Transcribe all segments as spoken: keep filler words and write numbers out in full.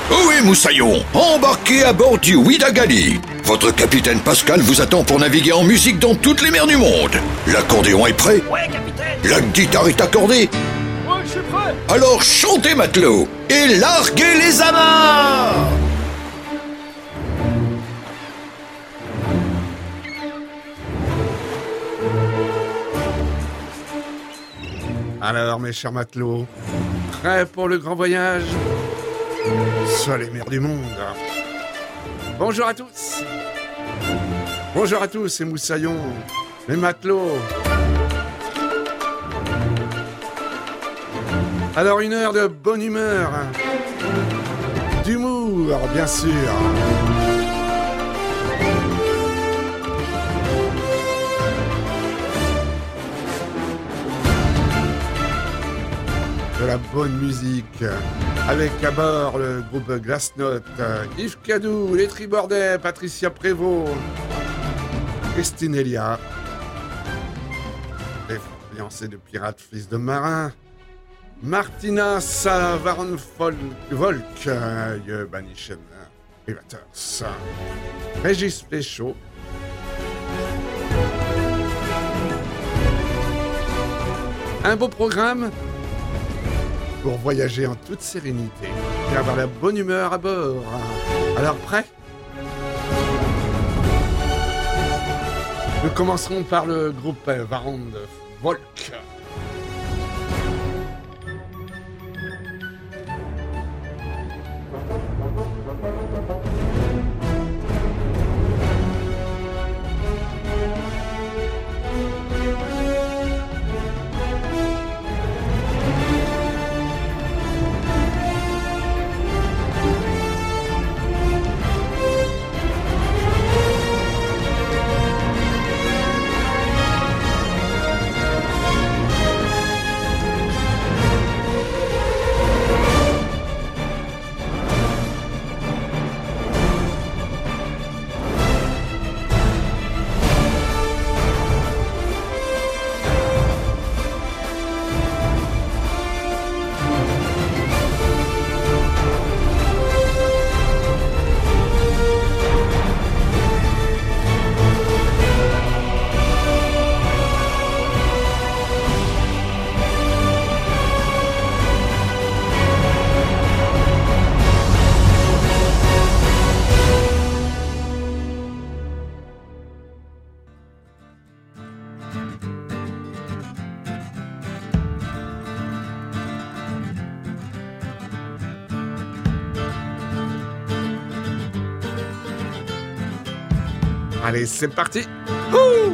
Oui, Moussaillon, embarquez à bord du Ouidagali. Votre capitaine Pascal vous attend pour naviguer en musique dans toutes les mers du monde. L'accordéon est prêt? Ouais, capitaine. La guitare est accordée? Ouais, je suis prêt. Alors chantez, matelot, et larguez les amarres! Alors, mes chers matelots, prêts pour le grand voyage sur les mers du monde? Bonjour à tous. Bonjour à tous, c'est Moussaillon, les matelots. Alors, une heure de bonne humeur, d'humour, bien sûr. De la bonne musique, avec à bord le groupe Glassnote, Yves Cadou, les Tribordais, Patricia Prévost, Christine Elia, les fiancés de pirates, fils de marins, Martina Savaron-Volk, Banischen, Privateurs, Régis Péchaud, un beau programme pour voyager en toute sérénité et avoir la bonne humeur à bord. Alors, prêt? Nous commencerons par le groupe Varand Volk. Allez, c'est parti. Ouh!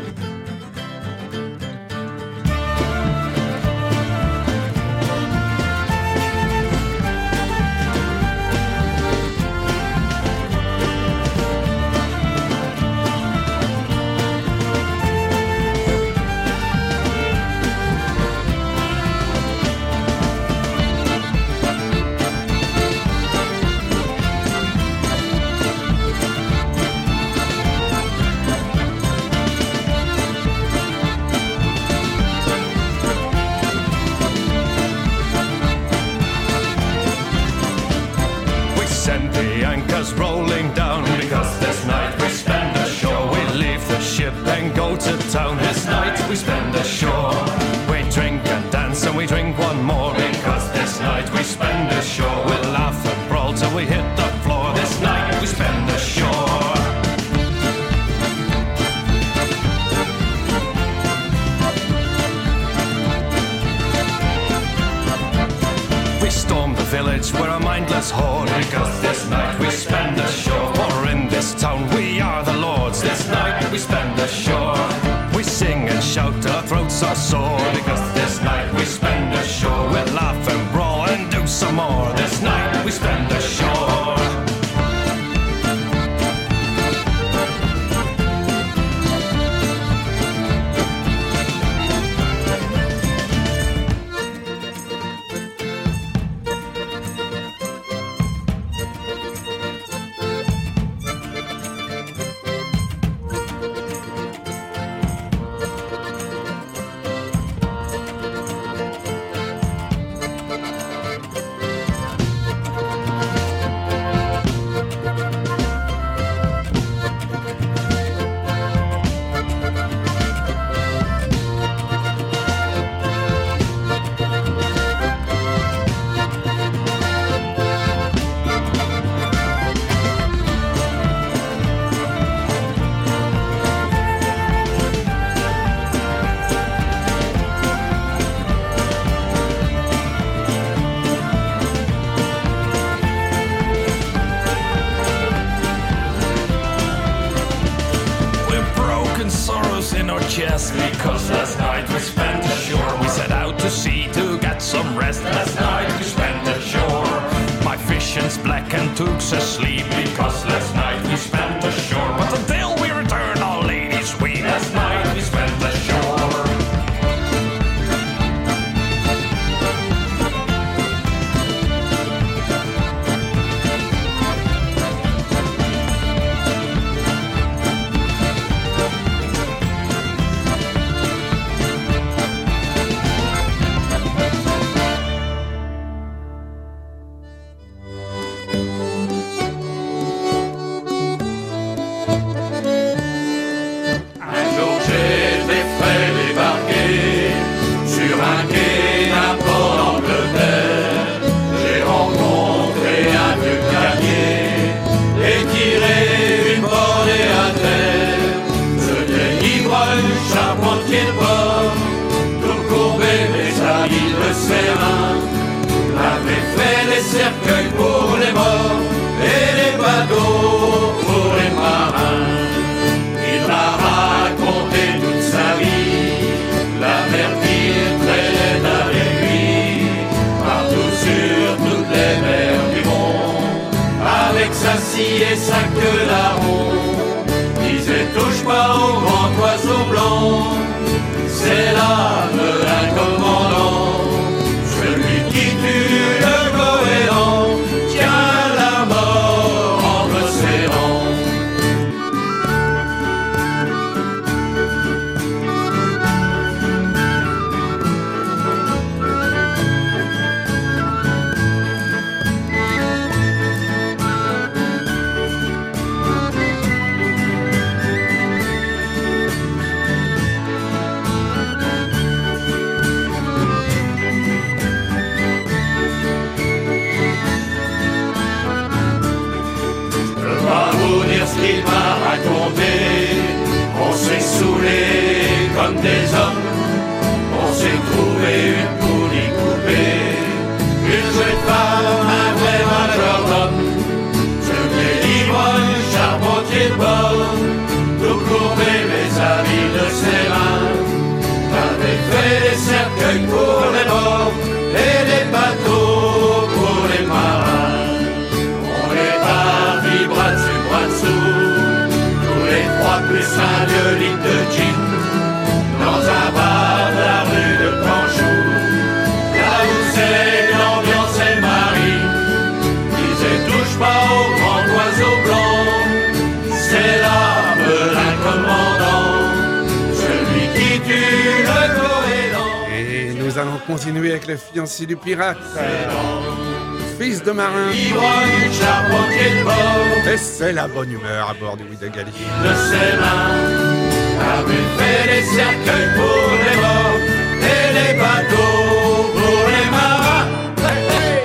folks asleep, because last night we spent ashore. But until we return, all ladies weep. Last night we spent ashore. Cercueil pour les morts et les bateaux pour les marins. Il m'a raconté toute sa vie, la mer qui traînait avec lui, partout sur toutes les mers du monde, avec sa scie et sa queue larron. Disait touche pas au grand oiseau blanc, c'est l'âme d'un commandant, celui qui tue le goéland, tient la mort entre ses rangs. Ce qu'il m'a raconté, on s'est saoulé comme des hommes, on s'est trouvé une poulie coupée, une jeune femme, un vrai majordome, ce vieil ivrogne, charpentier de bord, tout courbé mes habits de ses mains, avait fait des cercueils pour les morts et des bateaux pour les marins. On est partis bras dessus, bras dessous, tous les trois plus un deux litres de gin, dans un bar de la rue de Canchou, là où c'est l'ambiance est marine. Disait touche pas au grand oiseau blanc, c'est l'âme d'un commandant, celui qui tue le goéland. Et nous allons continuer avec le fiancé du pirate, fils de marin. Ivrogne, charpentier de bord, Et c'est la bonne humeur à bord du Ouidagali. de ses mains, avait fait des cercueils pour les morts et les bateaux pour les marins. Hey, hey.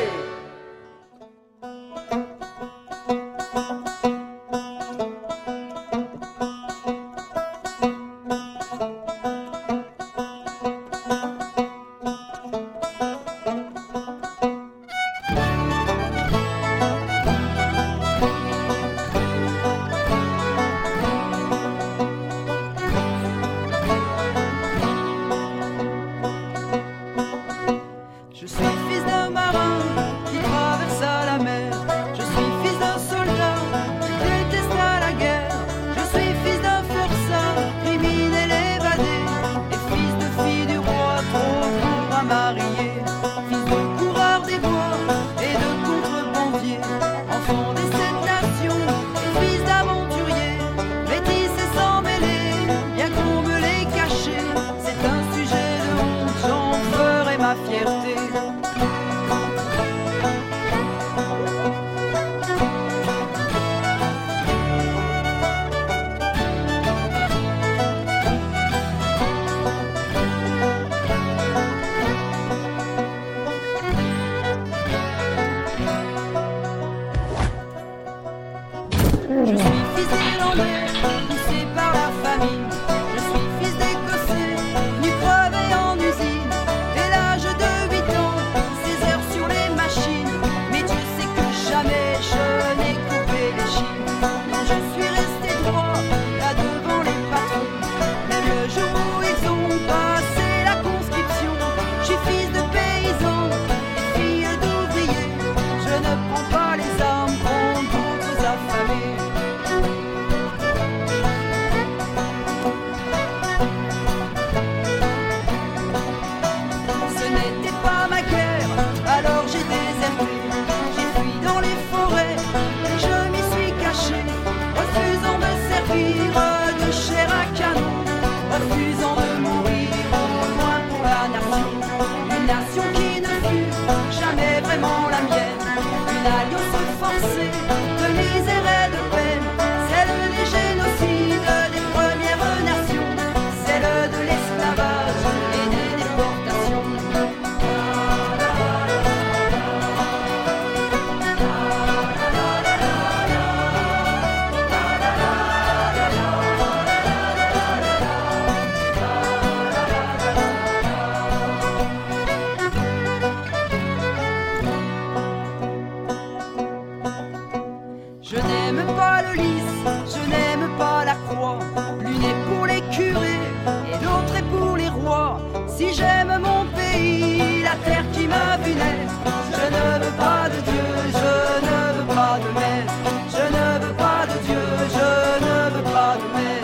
une alliance forcée de misère et de peine, celle des génocides des Premières Nations, celle de l'esclavage et des déportations. Je n'aime pas le lys, je n'aime pas la croix. L'une est pour les curés et l'autre est pour les rois. Si j'aime mon pays, la terre qui m'a vu naître, je ne veux pas de Dieu, je ne veux pas de maître. Je ne veux pas de Dieu, je ne veux pas de maître.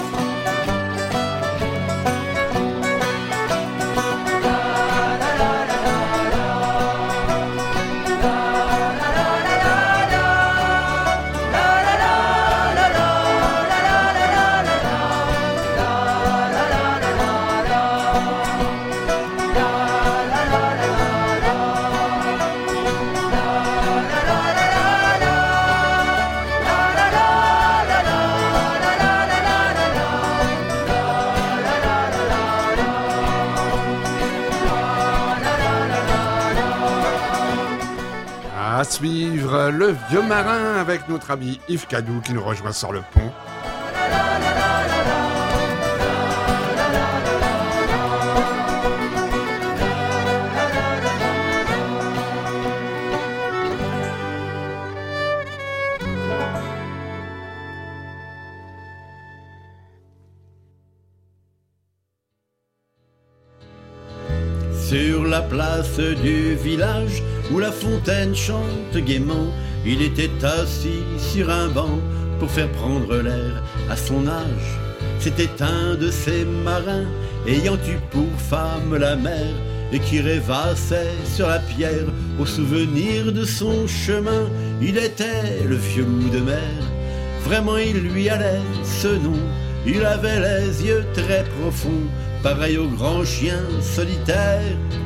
À suivre le vieux marin avec notre ami Yves Cadou qui nous rejoint sur le pont. Sur la place du village où la fontaine chante gaiement, il était assis sur un banc pour faire prendre l'air à son âge. C'était un de ces marins ayant eu pour femme la mer et qui rêvassait sur la pierre au souvenir de son chemin. Il était le vieux loup de mer, vraiment il lui allait ce nom. Il avait les yeux très profonds, pareil au grand chien solitaire.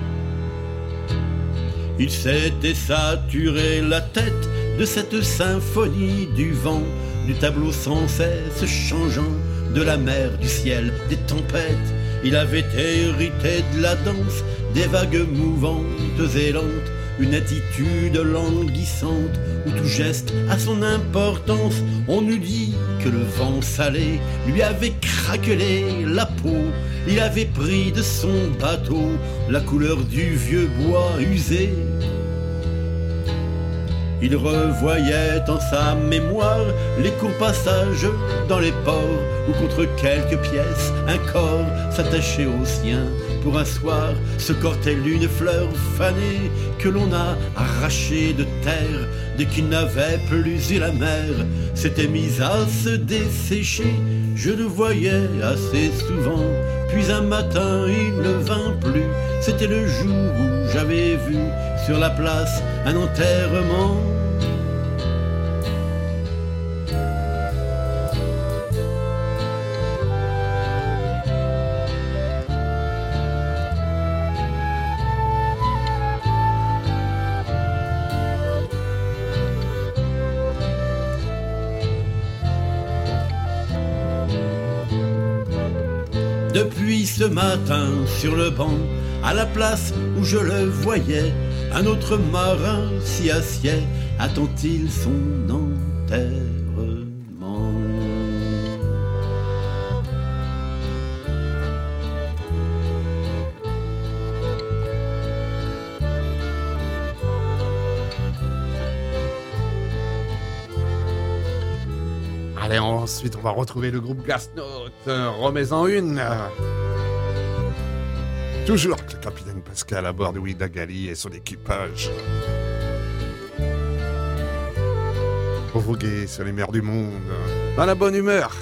Il s'était saturé la tête de cette symphonie du vent, du tableau sans cesse changeant, de la mer, du ciel, des tempêtes. Il avait hérité de la danse, des vagues mouvantes et lentes, une attitude languissante où tout geste a son importance. On eût dit que le vent salé lui avait craquelé la peau. Il avait pris de son bateau la couleur du vieux bois usé. Il revoyait en sa mémoire les courts passages dans les ports où contre quelques pièces un corps s'attachait au sien. Pour un soir, ce corps tel une fleur fanée que l'on a arrachée de terre dès qu'il n'avait plus eu la mer, s'était mise à se dessécher. Je le voyais assez souvent, puis un matin il ne vint plus. C'était le jour où j'avais vu sur la place un enterrement. Depuis ce matin, sur le banc, à la place où je le voyais, un autre marin s'y assied. Attend-il son enterrement? Allez, ensuite, on va retrouver le groupe Gasnote. Remets-en une. Toujours avec le capitaine Pascal à bord de Ouida Gali et son équipage. Pour voguer sur les mers du monde, dans la bonne humeur.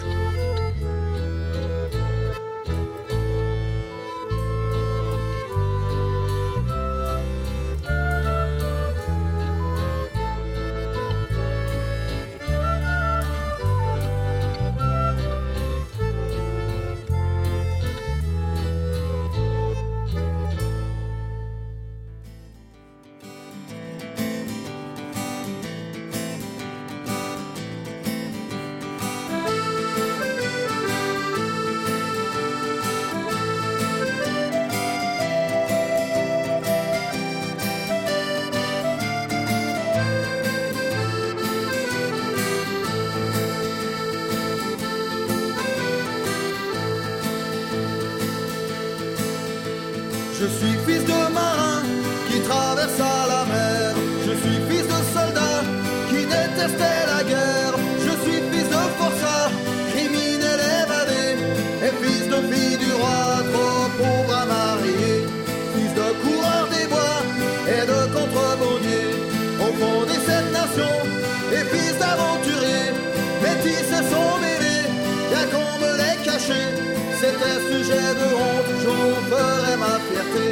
détestais la guerre. Je suis fils de forçat, criminel évadé, et fils de fille du roi, trop pauvre à marier. Fils de coureur des bois et de contrebandier, au fond des sept nations, et fils d'aventurier. Métis se sont mêlés, y'a qu'on me les cachait. C'était sujet de honte, j'en ferai ma fierté.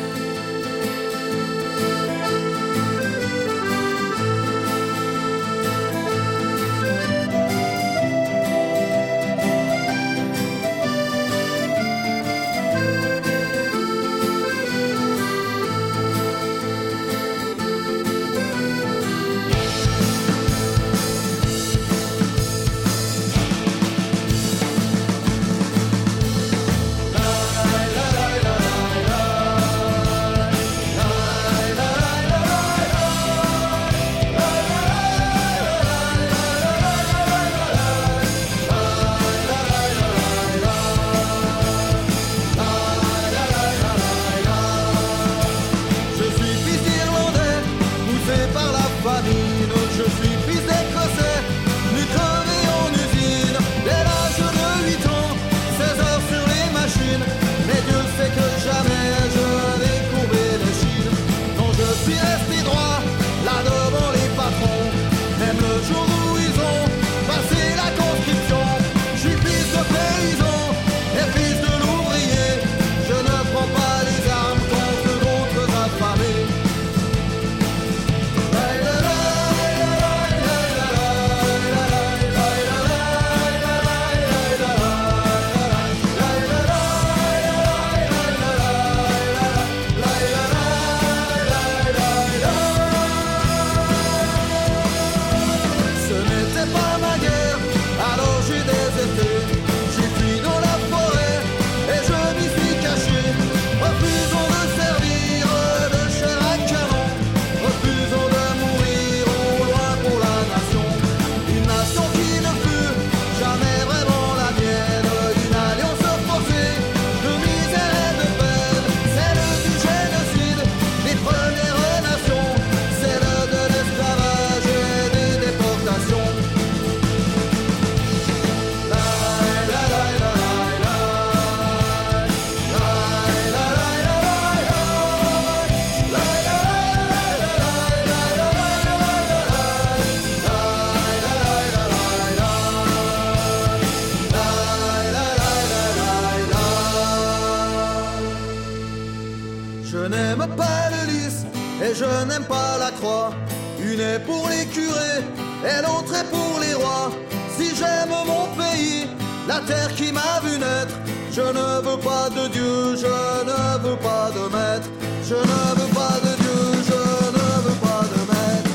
Je n'aime pas la croix, une est pour les curés et l'autre est pour les rois. Si j'aime mon pays, la terre qui m'a vu naître, je ne veux pas de Dieu, je ne veux pas de maître, je ne veux pas de Dieu, je ne veux pas de maître.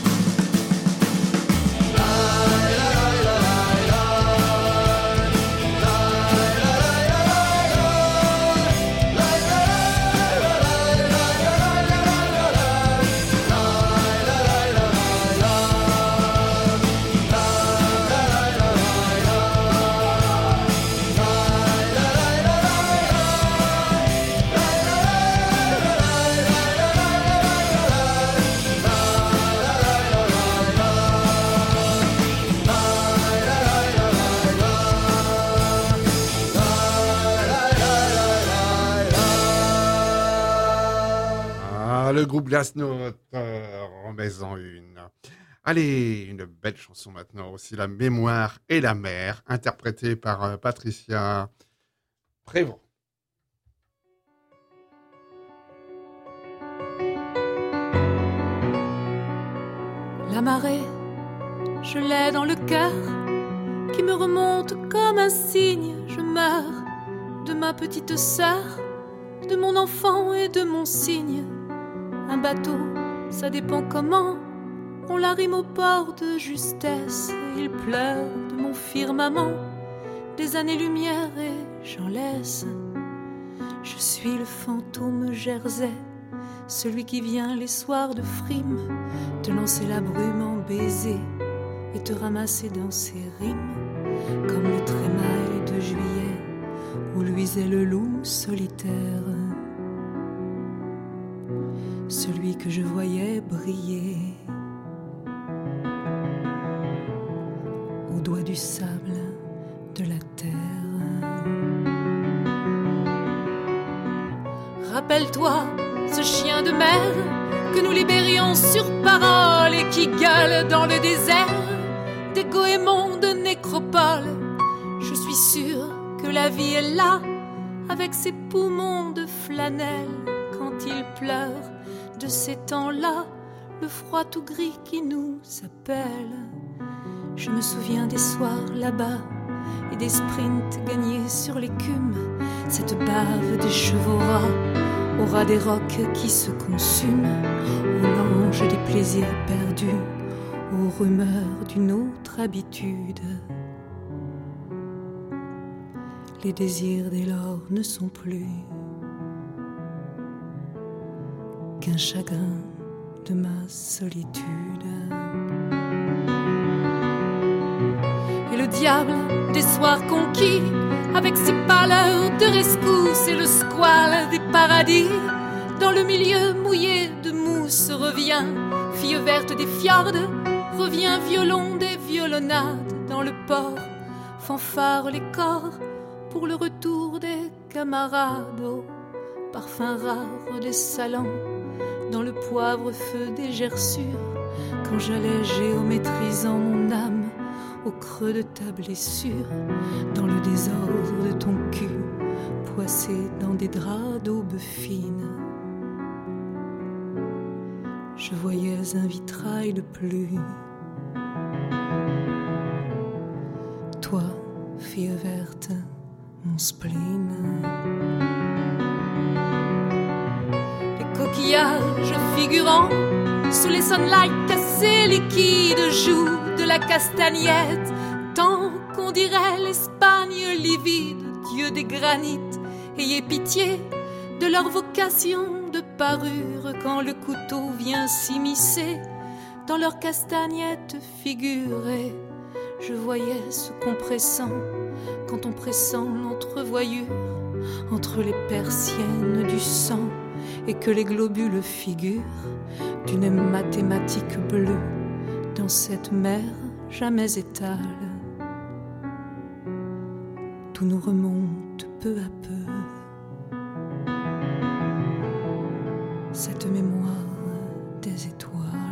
Le groupe Glasnote, euh, remets-en une. Allez, une belle chanson maintenant aussi, La mémoire et la mer, interprétée par euh, Patricia Prévost. La marée, je l'ai dans le cœur, qui me remonte comme un cygne. Je meurs de ma petite sœur, de mon enfant et de mon cygne. Un bateau, ça dépend comment, on l'arrime au port de justesse. Il pleure de mon firmament, des années-lumière et j'en laisse. Je suis le fantôme Jersey, celui qui vient les soirs de frime, te lancer la brume en baiser et te ramasser dans ses rimes, comme le trémail de juillet où luisait le loup solitaire. Celui que je voyais briller. doigt du sable de la terre. Rappelle-toi ce chien de mer que nous libérions sur parole et qui gueule dans le désert des goémons de nécropole. Je suis sûre que la vie est là avec ses poumons de flanelle quand il pleure de ces temps-là, le froid tout gris qui nous appelle. Je me souviens des soirs là-bas et des sprints gagnés sur l'écume, cette bave des chevaux ras, au ras des rocs qui se consument, au lange des plaisirs perdus, aux rumeurs d'une autre habitude. Les désirs dès lors ne sont plus qu'un chagrin de ma solitude. Et le diable des soirs conquis, avec ses pâleurs de rescousse et le squale des paradis, dans le milieu mouillé de mousse revient, fille verte des fjords, revient violon des violonnades dans le port, fanfare les corps pour le retour des camarades, au parfum rare des salons, dans le poivre-feu des gerçures, quand j'allais géométrisant mon âme au creux de ta blessure, dans le désordre de ton cul, poissé dans des draps d'aube fine. Je voyais un vitrail de pluie. Toi, fille verte, mon spleen. Les coquillages figurants sous les sunlights cassés liquides jouent de la castagnette, tant qu'on dirait l'Espagne livide, dieu des granites. Ayez pitié de leur vocation de parure quand le couteau vient s'immiscer dans leur castagnette figurée. Je voyais ce compressant quand on pressent l'entrevoyure entre les persiennes du sang et que les globules figurent d'une mathématique bleue dans cette mer jamais étale. Tout nous remonte peu à peu, cette mémoire des étoiles.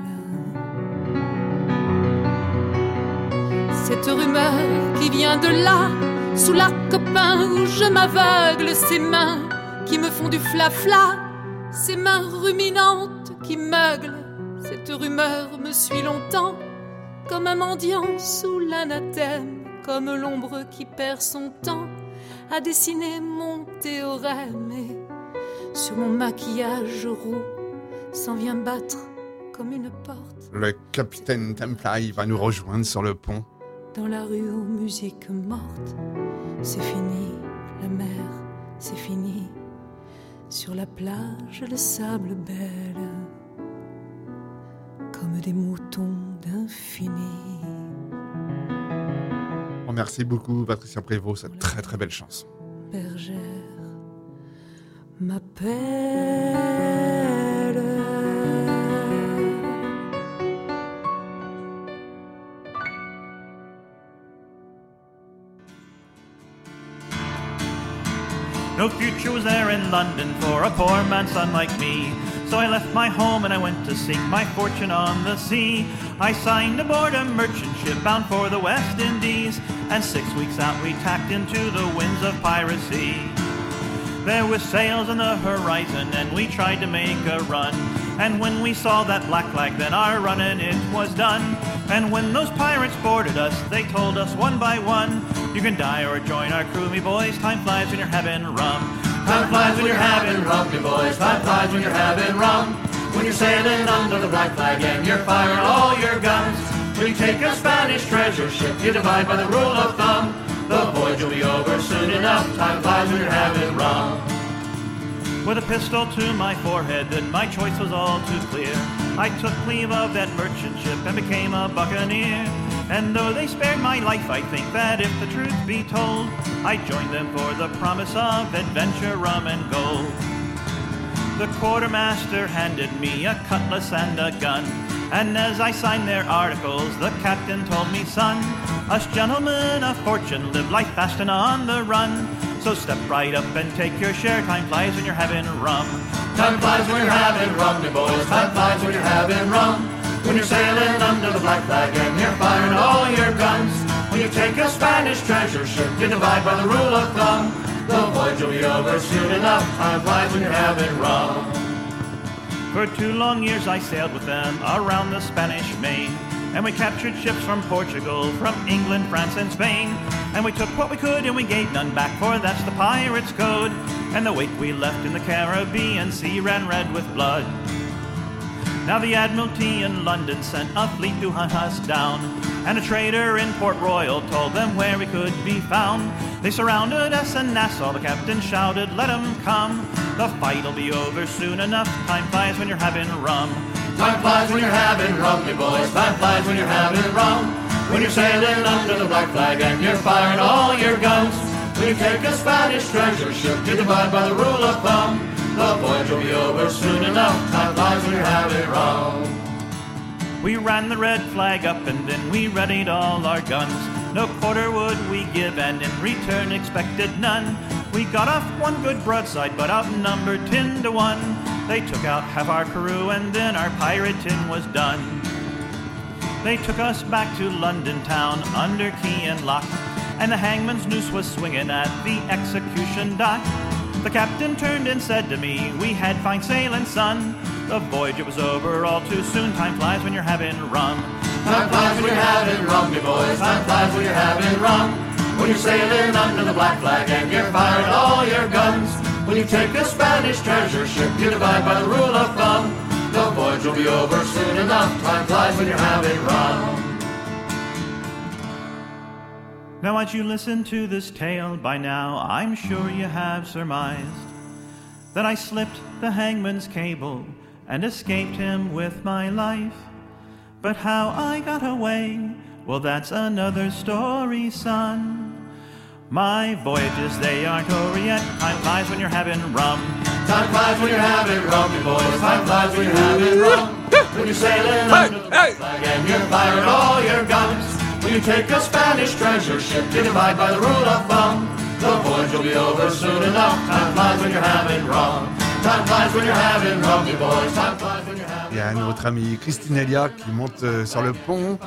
Cette rumeur qui vient de là, sous l'arc copain où je m'aveugle, ces mains qui me font du flafla, ces mains ruminantes qui meuglent. Cette rumeur me suit longtemps, comme un mendiant sous l'anathème, comme l'ombre qui perd son temps à dessiner mon théorème. Et sur mon maquillage roux s'en vient battre comme une porte. Le capitaine Templay va nous rejoindre sur le pont. Dans la rue aux musiques mortes, c'est fini, la mer, c'est fini. Sur la plage, le sable belle, comme des moutons d'infini. Oh, merci beaucoup, Patricia Prévost, cette très très belle chanson. Bergère m'appelle. No future was there in London for a poor man's son like me. So I left my home and I went to seek my fortune on the sea. I signed aboard a merchant ship bound for the West Indies, and six weeks out we tacked into the winds of piracy. There were sails on the horizon and we tried to make a run, and when we saw that black flag then our running it was done. And when those pirates boarded us, they told us one by one, you can die or join our crew, me boys, time flies when you're having rum. Time flies when you're having rum, me boys, time flies when you're having rum. When you're sailing under the black flag and you're firing all your guns. When you take a Spanish treasure ship, you divide by the rule of thumb. The voyage will be over soon enough, time flies when you're having rum. With a pistol to my forehead, then my choice was all too clear. I took leave of that merchant ship and became a buccaneer. And though they spared my life, I think that if the truth be told, I joined them for the promise of adventure, rum and gold. The quartermaster handed me a cutlass and a gun, And as I signed their articles, the captain told me, son, us gentlemen of fortune live life fast and on the run. So step right up and take your share. Time flies when you're having rum. Time flies when you're having rum, me boys. Time flies when you're having rum. When you're sailing under the black flag and you're firing all your guns. When you take a Spanish treasure ship, you divide by the rule of thumb. The voyage will be over soon enough. Time flies when you're having rum. For two long years I sailed with them around the Spanish Main. And we captured ships from Portugal, from England, France, and Spain. And we took what we could and we gave none back, for that's the pirate's code. And the weight we left in the Caribbean Sea ran red with blood. Now the Admiralty in London sent a fleet to hunt us down. And a trader in Port Royal told them where we could be found. They surrounded us in Nassau, the captain shouted, let 'em come. The fight'll be over soon enough, time flies when you're having rum. Time flies when you're having rum, me boys. Time flies when you're having rum. When you're sailing under the black flag and you're firing all your guns. When you take a Spanish treasure ship, you divide by the rule of thumb. The voyage will be over soon enough. Time flies when you're having rum. We ran the red flag up and then we readied all our guns. No quarter would we give and in return expected none. We got off one good broadside but outnumbered ten to one. They took out half our crew and then our pirating was done. They took us back to London town under key and lock. And the hangman's noose was swinging at the execution dock. The captain turned and said to me, we had fine sailing, son. The voyage, it was over all too soon. Time flies when you're having rum. Time flies when you're having rum, me boys. Time flies when you're having rum. When you're sailing under the black flag and you're firing all your guns. When you take a Spanish treasure ship, you divide by the rule of thumb. The voyage will be over soon enough. Time flies when you're having rum. Now as you listen to this tale by now, I'm sure you have surmised that I slipped the hangman's cable and escaped him with my life. But how I got away, well that's another story, son. My voyages, they aren't over yet. Time flies when you're having rum. Time flies when you're having rum, you boys. Time flies when you're having rum. When you're sailing under the black flag and you're firing all your guns. When you take a Spanish treasure ship, you divide by the rule of thumb. The voyage will be over soon enough. Time flies when you're having rum. Time flies when you're having rum, you boys. Time flies when you're having rum. Il y a notre amie Christine Elia qui monte sur le pont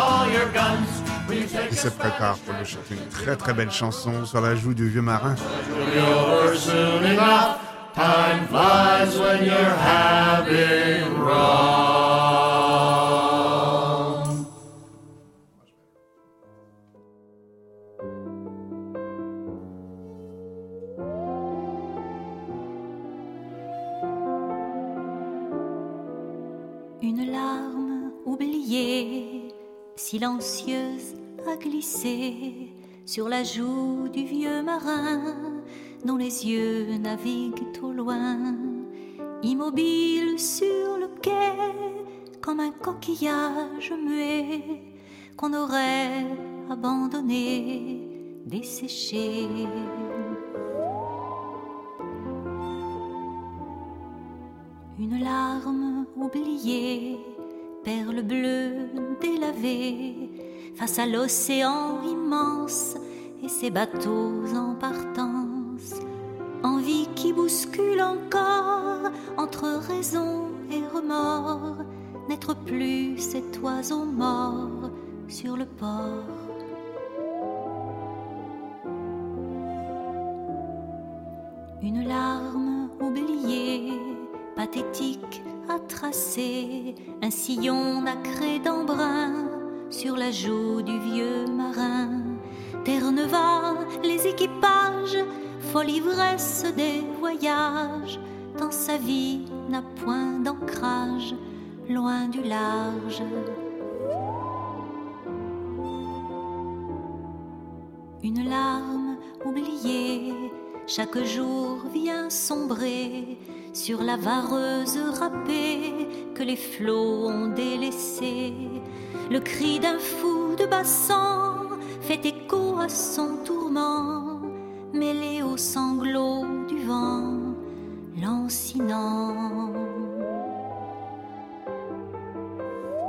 et se prépare pour nous chanter une très très belle chanson sur la joue du vieux marin. Time flies when you're having rum. Une larme oubliée, silencieuse, a glissé sur la joue du vieux marin, dont les yeux naviguent au loin, immobile sur le quai, comme un coquillage muet qu'on aurait abandonné, desséché. Une larme oubliée, perle bleue délavée, face à l'océan immense et ses bateaux en partance. Envie qui bouscule encore entre raison et remords, n'être plus cet oiseau mort sur le port. Une larme oubliée, pathétique à tracer un sillon nacré d'embrun sur la joue du vieux marin. Terre-Neuve, les équipages, folle ivresse des voyages, tant sa vie n'a point d'ancrage, loin du large. Une larme oubliée, chaque jour vient sombrer sur la vareuse râpée que les flots ont délaissée. Le cri d'un fou de bassan fait écho à son tourment, mêlé aux sanglots du vent lancinant.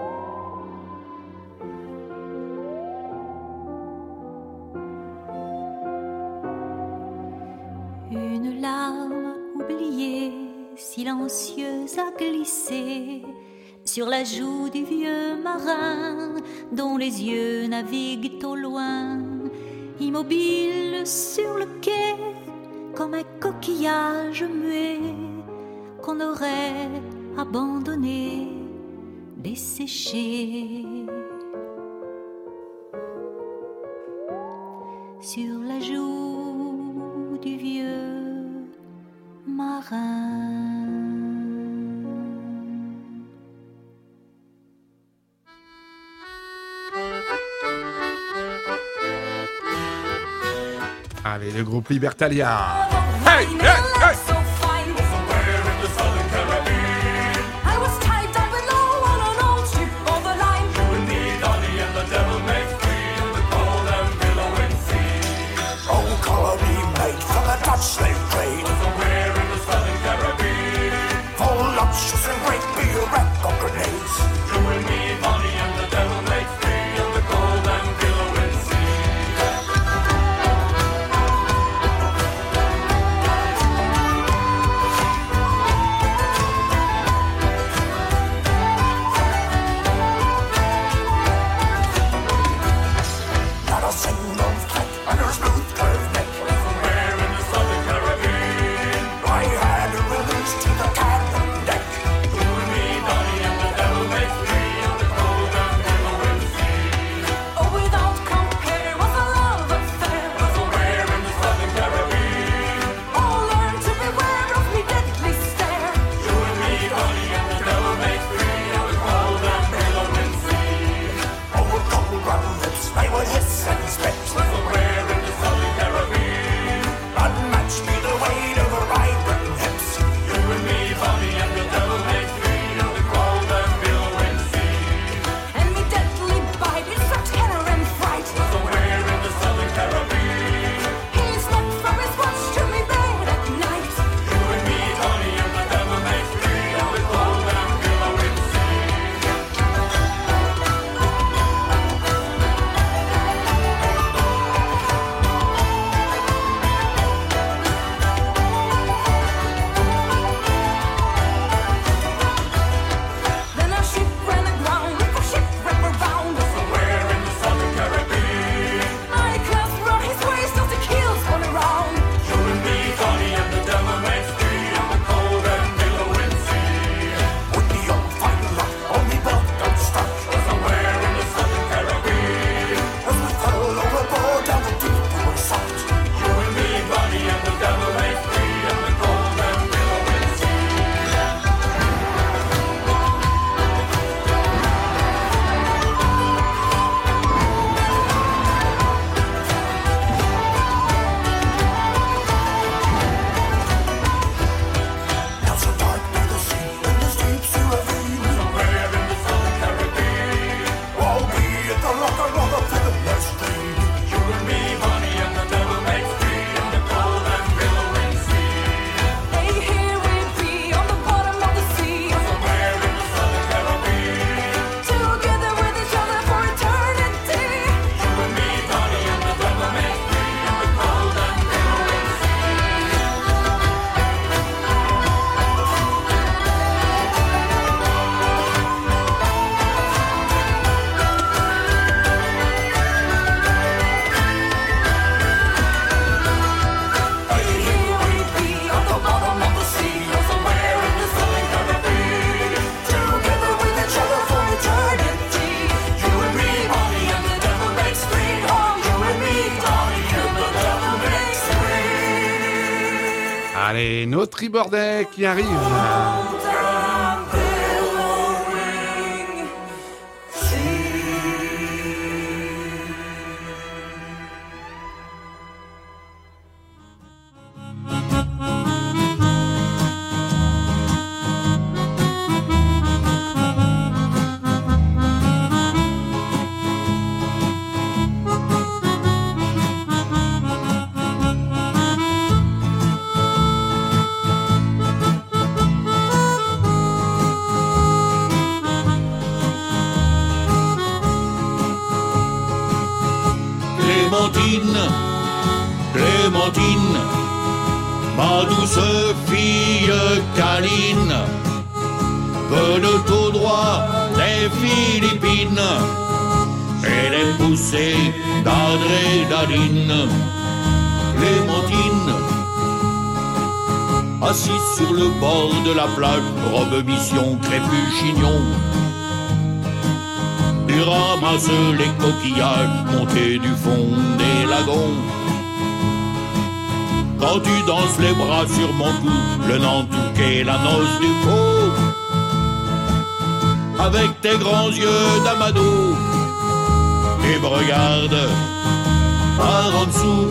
Une larme oubliée, silencieuse a glissé sur la joue du vieux marin dont les yeux naviguent au loin, immobile sur le quai comme un coquillage muet qu'on aurait abandonné, desséché. Sur la joue du vieux marin. Allez, le groupe Libertalia. Hey, hey, hey! Slave trade was somewhere in the Southern Caribbean. Full luscious and great beer wrapped on grenades. You and me, Bonnie, and the devil make free on the cold and billowing sea. Not a single fleck under smooth curved neck. Allez, nos tribordais qui arrivent. Clémentine, Clémentine, ma douce fille câline, venue tout droit des Philippines, et les poussées d'adrénaline. Clémentine, assise sur le bord de la plage, robe mission crépus chignon, tu ramasses les coquillages montés du fond des lagons. Quand tu danses les bras sur mon cou, le Nantouk et la noce du pot, avec tes grands yeux d'amado, tu me regardes par en dessous.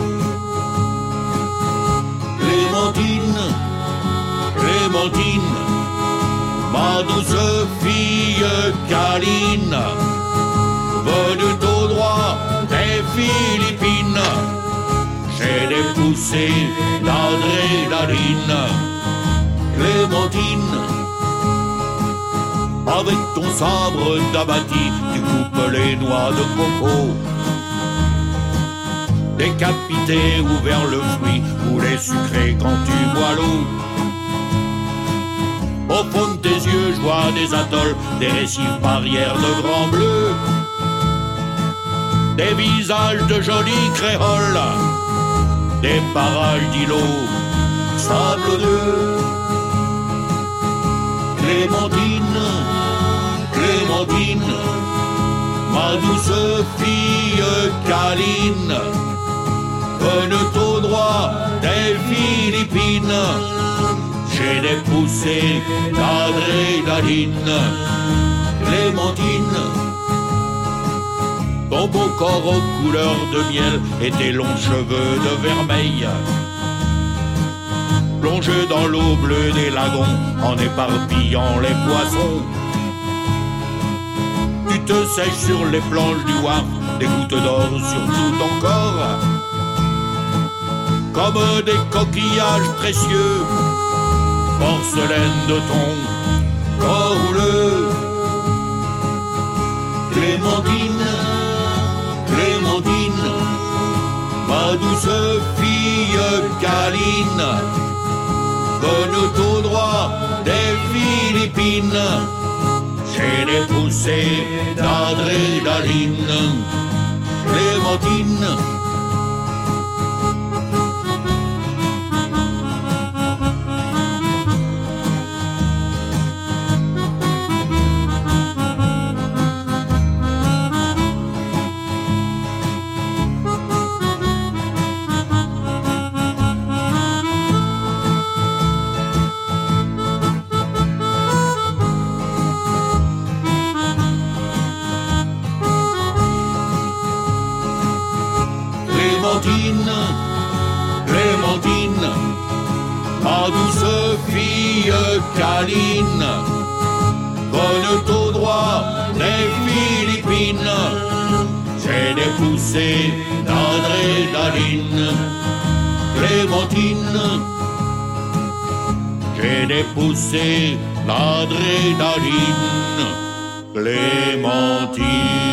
Clémentine, Clémentine, ma douce fille câline, venue tout droit des Philippines, j'ai des poussées d'adrénaline. Clémentine, avec ton sabre d'abati, tu coupes les noix de coco, décapité ou vers le fruit, ou les sucrés quand tu bois l'eau. Au fond de tes yeux, je vois des atolls, des récifs barrières de grands bleus, des visages de jolis créoles, des barrages d'îlots sablonneux. Clémentine, Clémentine, ma douce fille câline, venue tout droit des Philippines, j'ai des poussées d'adrénaline. Clémentine, ton beau corps aux couleurs de miel et tes longs cheveux de vermeil, plongés dans l'eau bleue des lagons en éparpillant les poissons. Tu te sèches sur les planches du wharf, des gouttes d'or sur tout ton corps, comme des coquillages précieux, porcelaine de ton corps houleux. Clémentine, Clémentine, ma douce fille câline, venue tout droit des Philippines, j'ai des poussées d'adrénaline. Clémentine, Clémentine, Clémentine, ma douce fille câline, venue tout droit des Philippines, j'ai des poussées d'adrénaline. Clémentine, j'ai des poussées d'adrénaline. Clémentine.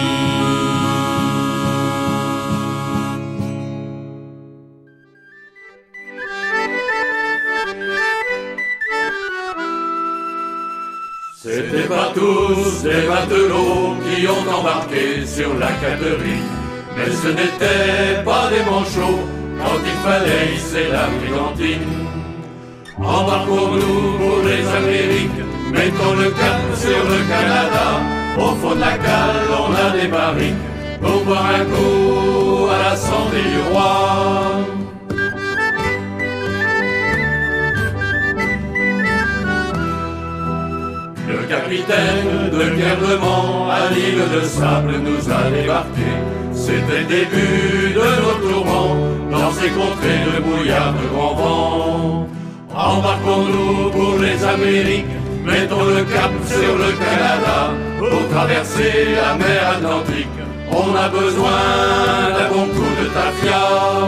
C'était pas tous des matelots qui ont embarqué sur la Catherine, mais ce n'étaient pas des manchots quand il fallait hisser la brigantine. Embarquons-nous pour les Amériques, mettons le cap sur le Canada. Au fond de la cale, on a des barriques pour boire un coup à la santé du roi. Le capitaine de Guerlement à l'île de Sable nous a débarqué. C'était le début de nos tourments dans ces contrées de brouillard de grand vent. Embarquons-nous pour les Amériques, mettons le cap sur le Canada. Pour traverser la mer Atlantique, on a besoin d'un bon coup de tafia.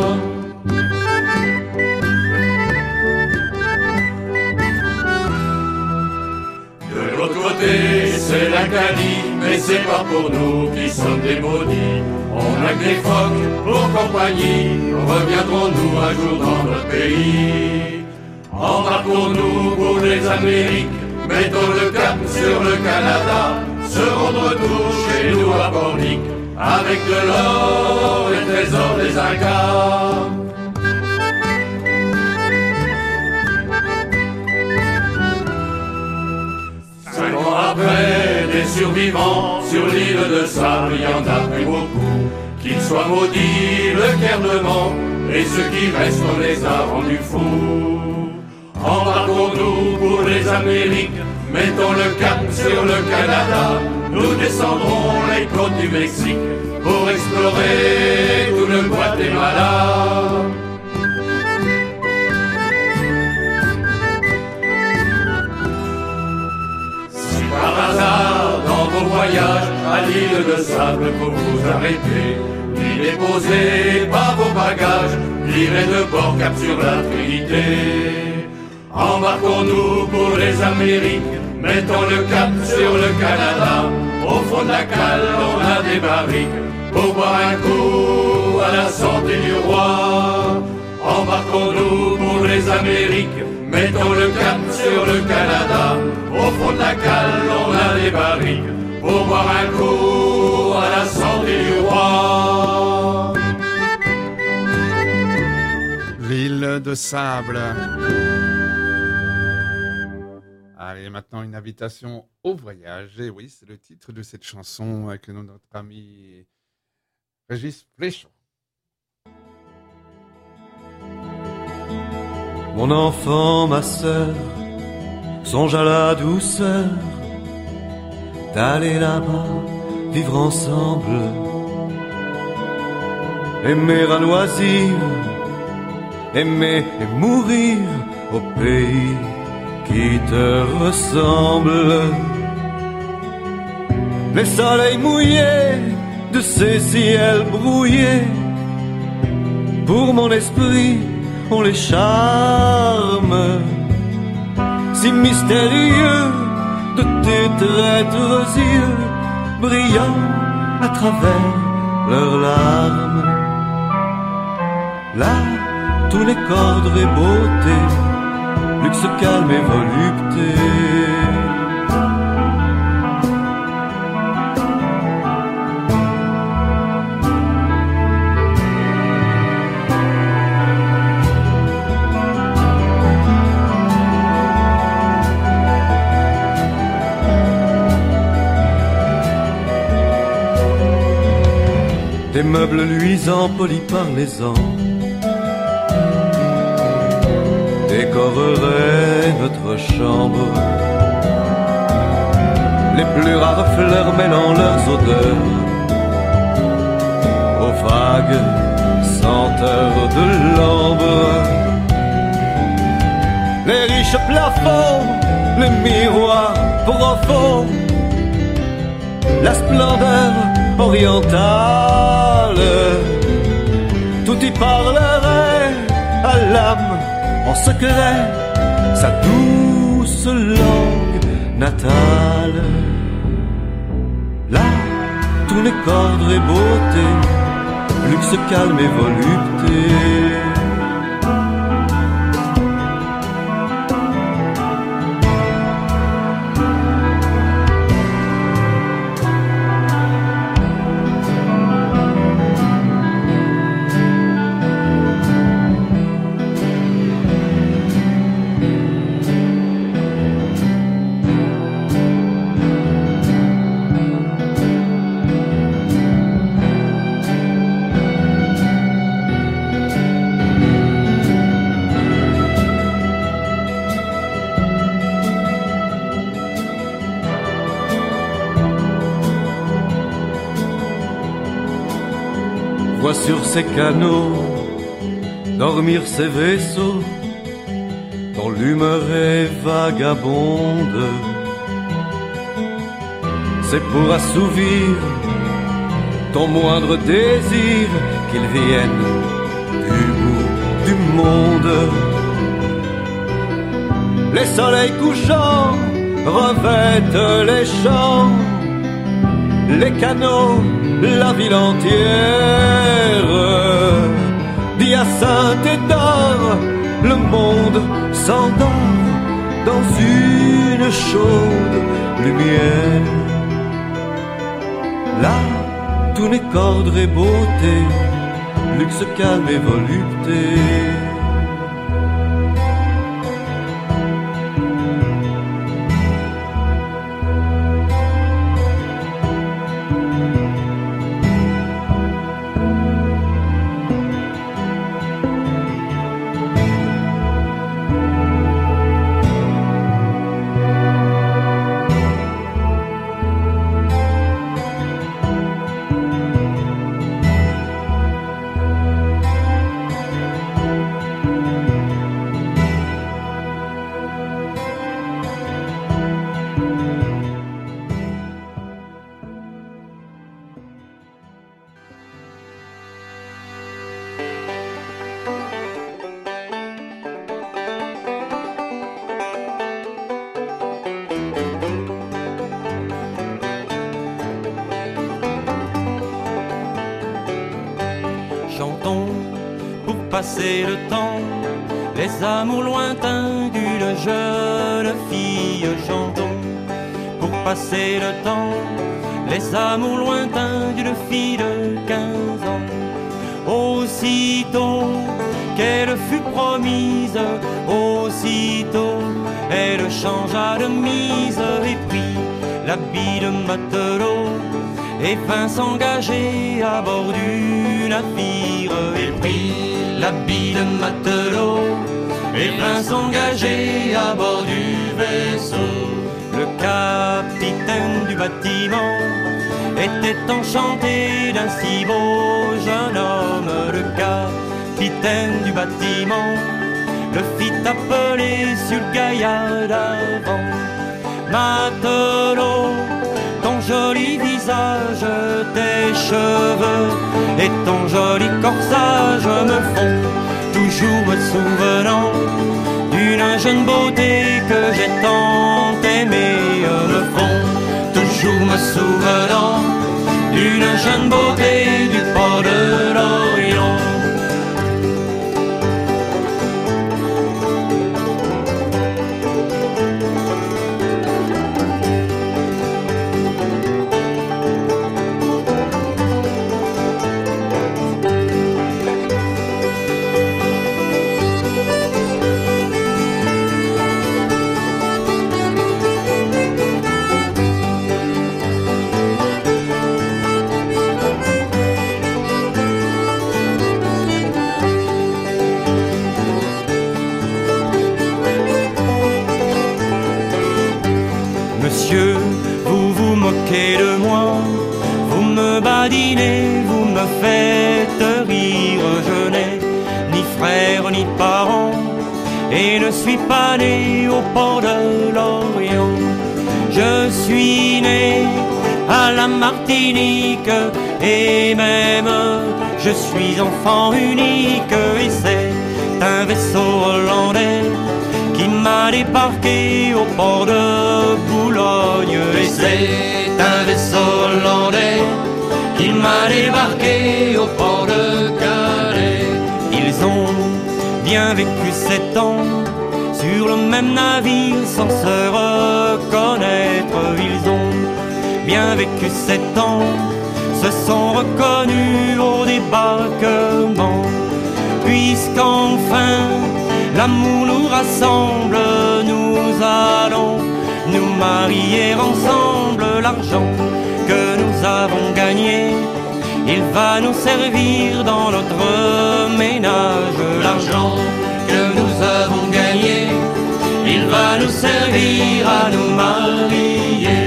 De l'autre côté, c'est l'Acadie, mais c'est pas pour nous qui sommes des maudits. On a que des phoques pour compagnie, reviendrons-nous un jour dans notre pays? Embarquons-nous pour les Amériques, mettons le cap sur le Canada, serons de retour chez nous à Pornic, avec de l'or et le trésor des Incas. Cinq ans après, des survivants sur l'île de sable, il y en a plus beaucoup. Qu'ils soient maudits, le Kernement, et ceux qui restent, on les a rendus fous. Embarquons-nous pour les Amériques, mettons le cap sur le Canada, nous descendrons les côtes du Mexique pour explorer tout le Guatemala. Si par hasard, dans vos voyages à l'île de sable pour vous arrêter, n'y déposez pas vos bagages, virez de bord cap sur la Trinité. Embarquons-nous pour les Amériques, mettons le cap sur le Canada, au fond de la cale on a des barriques, pour boire un coup à la santé du roi. Embarquons-nous pour les Amériques, mettons le cap sur le Canada, au fond de la cale on a des barriques, pour boire un coup à la santé du roi. L'île de sable. Allez, maintenant une invitation au voyage. Et oui, c'est le titre de cette chanson que notre ami Régis Fléchon. Mon enfant, ma sœur, songe à la douceur d'aller là-bas, vivre ensemble, aimer à loisir, aimer et mourir au pays qui te ressemble. Les soleils mouillés de ces ciels brouillés, pour mon esprit ont les charmes si mystérieux de tes traîtres yeux, brillants à travers leurs larmes. Là, tous les cordes et beautés, luxe, calme et volupté. Des meubles luisants polis par les ans décoreraient notre chambre. Les plus rares fleurs mêlant leurs odeurs aux vagues senteurs de l'ambre. Les riches plafonds, les miroirs profonds, la splendeur orientale, tout y parlerait à l'âme en secret, sa douce langue natale. Là, tous les cordes et beautés, luxe, calme et volupté. Sur ces canaux, dormir ces vaisseaux, dont l'humeur est vagabonde. C'est pour assouvir ton moindre désir qu'ils viennent du bout du monde. Les soleils couchants revêtent les champs, les canaux, la ville entière, d'hyacinthe et d'or, le monde s'endort dans une chaude lumière. Là, tout n'est qu'ordre et beauté, luxe, calme et volupté. Passer le temps, les amours lointains d'une jeune fille. Chantons pour passer le temps, les amours lointains d'une fille de quinze ans. Aussitôt qu'elle fut promise, aussitôt elle changea de mise et prit l'habit de matelot et vint s'engager à bord du navire. Elle prit l'habit de matelot et vint s'engager à bord du vaisseau. Le capitaine du bâtiment était enchanté d'un si beau jeune homme. Le capitaine du bâtiment le fit appeler sur le gaillard d'avant. Matelot, ton joli visage, tes cheveux et ton joli corsage me font toujours me souvenant d'une jeune beauté que j'ai tant aimée. Me font toujours me souvenant d'une jeune beauté du port de l'Orient. Monsieur, vous vous moquez de moi, vous me badinez, vous me faites rire. Je n'ai ni frère ni parents et ne suis pas né au port de l'Orient. Je suis né à la Martinique et même je suis enfant unique. Et c'est un vaisseau hollandais qui m'a débarqué au port de Boulogne. Et c'est un vaisseau hollandais qui m'a débarqué au port de Calais. Ils ont bien vécu sept ans sur le même navire sans se reconnaître. Ils ont bien vécu sept ans, se sont reconnus au débarquement. Puisqu'enfin l'amour nous rassemble, nous allons nous marier ensemble. L'argent que nous avons gagné, il va nous servir dans notre ménage. L'argent que nous avons gagné, il va nous servir à nous marier.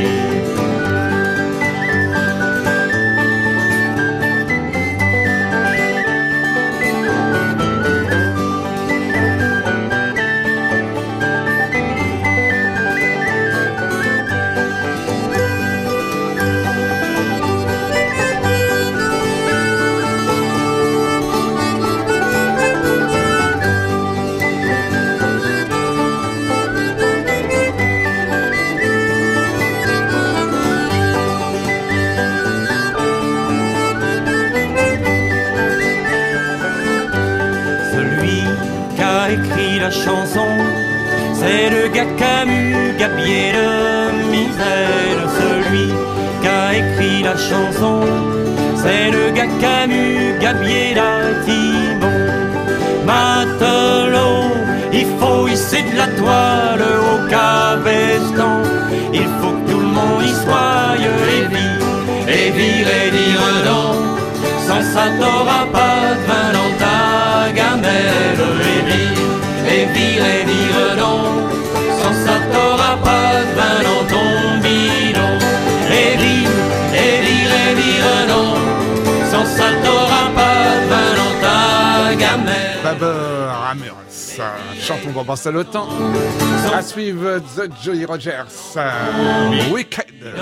Écrit la chanson C'est le gars Camus, gabier de misère, celui qui a écrit la chanson. C'est le gars Camus, gabier la Timon. Matelot, il faut hisser de la toile au cabestan. Il faut que tout le monde y soit, et vire, et vire, et dire non. Sans ça t'auras pas de vin dans ta gamelle. Et vire, et vire, et dire non. Sans ça t'auras pas de vin dans ton bidon. Et vire, et vire, et dire non. Sans ça t'auras pas de vin dans ta gamelle. Baber Ramirez, chantons pour passer le temps. À suivre The Jolly Rogers, Wicked.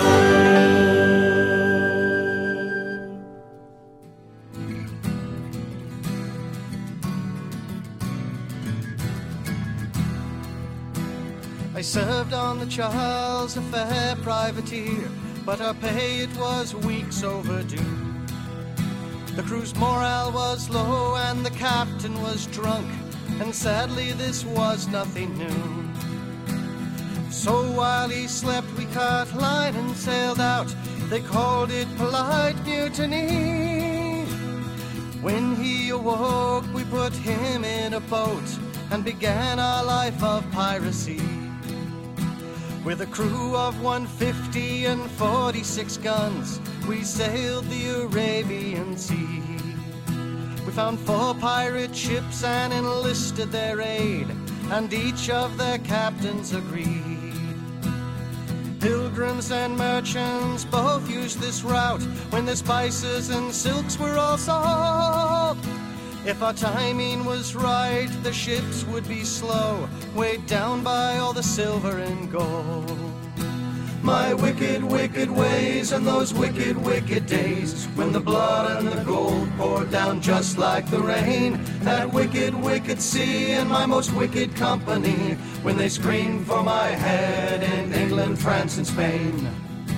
I served on the Charles, a fair privateer, but our pay it was weeks overdue. The crew's morale was low and the captain was drunk, and sadly this was nothing new. So while he slept we cut line and sailed out. They called it polite mutiny. When he awoke we put him in a boat and began our life of piracy. With a crew of one fifty and forty-six guns, we sailed the Arabian Sea. We found four pirate ships and enlisted their aid, and each of their captains agreed. Pilgrims and merchants both used this route when their spices and silks were all sold. If our timing was right, the ships would be slow, weighed down by all the silver and gold. My wicked, wicked ways and those wicked, wicked days, when the blood and the gold poured down just like the rain. That wicked, wicked sea and my most wicked company, when they screamed for my head in England, France and Spain.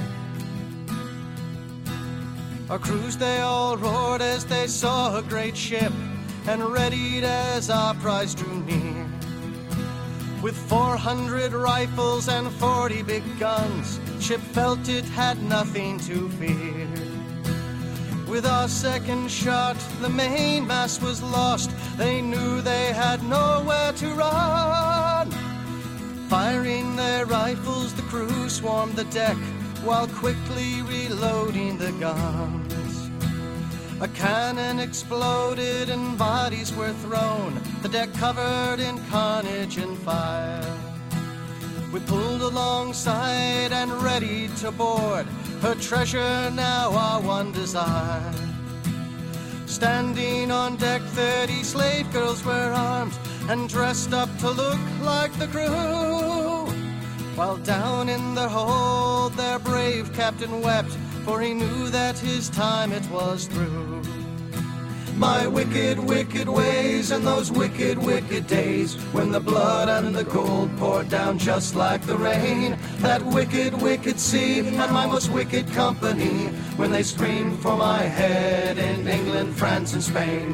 Our crews they all roared as they saw a great ship, and readied as our prize drew near. With four hundred rifles and forty big guns, ship felt it had nothing to fear. With our second shot, the mainmast was lost. They knew they had nowhere to run. Firing their rifles, the crew swarmed the deck, while quickly reloading the guns. A cannon exploded and bodies were thrown, the deck covered in carnage and fire. We pulled alongside and ready to board, her treasure now our one desire. Standing on deck, thirty slave girls were armed and dressed up to look like the crew, while down in the hold their brave captain wept, for he knew that his time it was through. My wicked, wicked ways and those wicked, wicked days, when the blood and the gold poured down just like the rain. That wicked, wicked sea and my most wicked company, when they screamed for my head in England, France and Spain.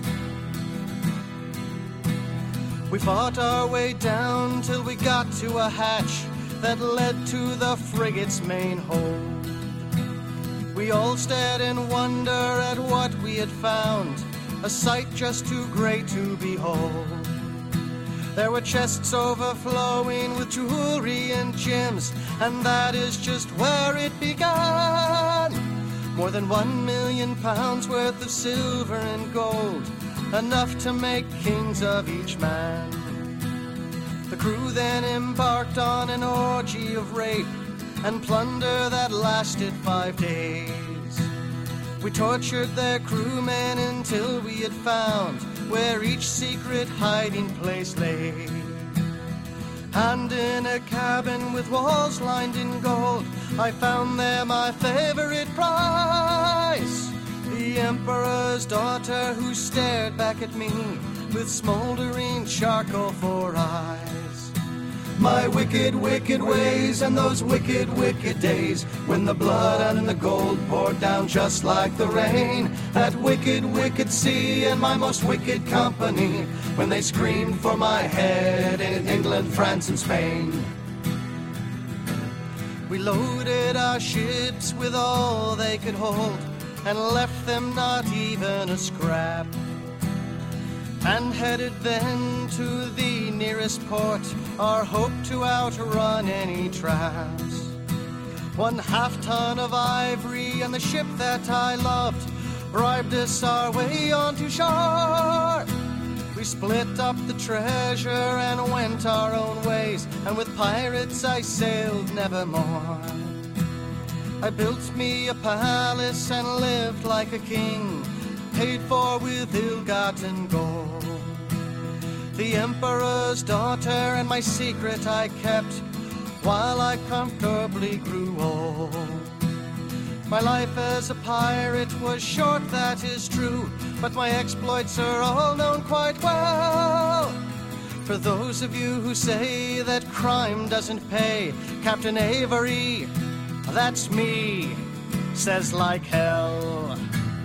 We fought our way down till we got to a hatch that led to the frigate's main hold. We all stared in wonder at what we had found, a sight just too great to behold. There were chests overflowing with jewelry and gems, and that is just where it began. More than one million pounds worth of silver and gold, enough to make kings of each man. The crew then embarked on an orgy of rape and plunder that lasted five days. We tortured their crewmen until we had found where each secret hiding place lay. And in a cabin with walls lined in gold, I found there my favorite prize, the emperor's daughter who stared back at me with smoldering charcoal for eyes. My wicked, wicked ways and those wicked, wicked days when the blood and the gold poured down just like the rain. That wicked, wicked sea and my most wicked company when they screamed for my head in England, France, and Spain. We loaded our ships with all they could hold and left them not even a scrap, and headed then to the nearest port, our hope to outrun any traps. One half ton of ivory and the ship that I loved bribed us our way onto shore. We split up the treasure and went our own ways, and with pirates I sailed nevermore. I built me a palace and lived like a king, paid for with ill-gotten gold. The emperor's daughter and my secret I kept while I comfortably grew old. My life as a pirate was short, that is true, but my exploits are all known quite well. For those of you who say that crime doesn't pay, Captain Avery, that's me, says like hell.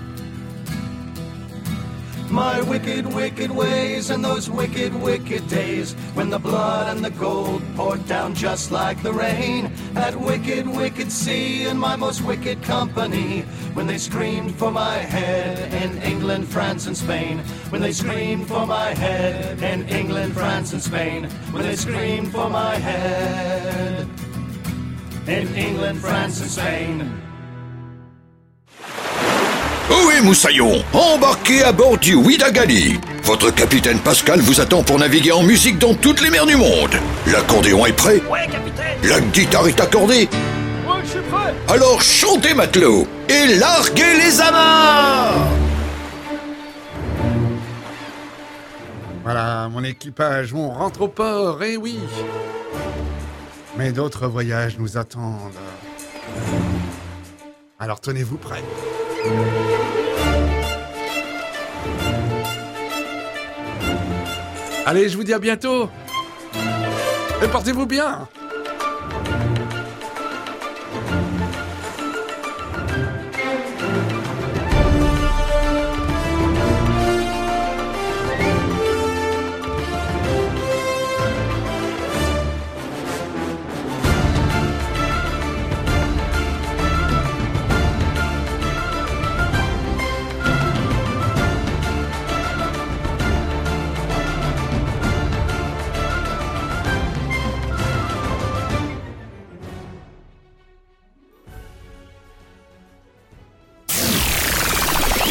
My wicked, wicked ways and those wicked, wicked days when the blood and the gold poured down just like the rain. That wicked, wicked sea and my most wicked company when they screamed for my head in England, France, and Spain. When they screamed for my head in England, France, and Spain. When they screamed for my head in England, France, and Spain. Ohé Moussaillon, embarquez à bord du Ouidagali. Votre capitaine Pascal vous attend pour naviguer en musique dans toutes les mers du monde. L'accordéon est prêt? Ouais, capitaine. La guitare est accordée? Ouais, je suis prêt. Alors chantez, matelots, et larguez les amarres! Voilà, mon équipage, on rentre au port, eh oui. Mais d'autres voyages nous attendent. Alors tenez-vous prêts. Allez, je vous dis à bientôt. Et portez-vous bien.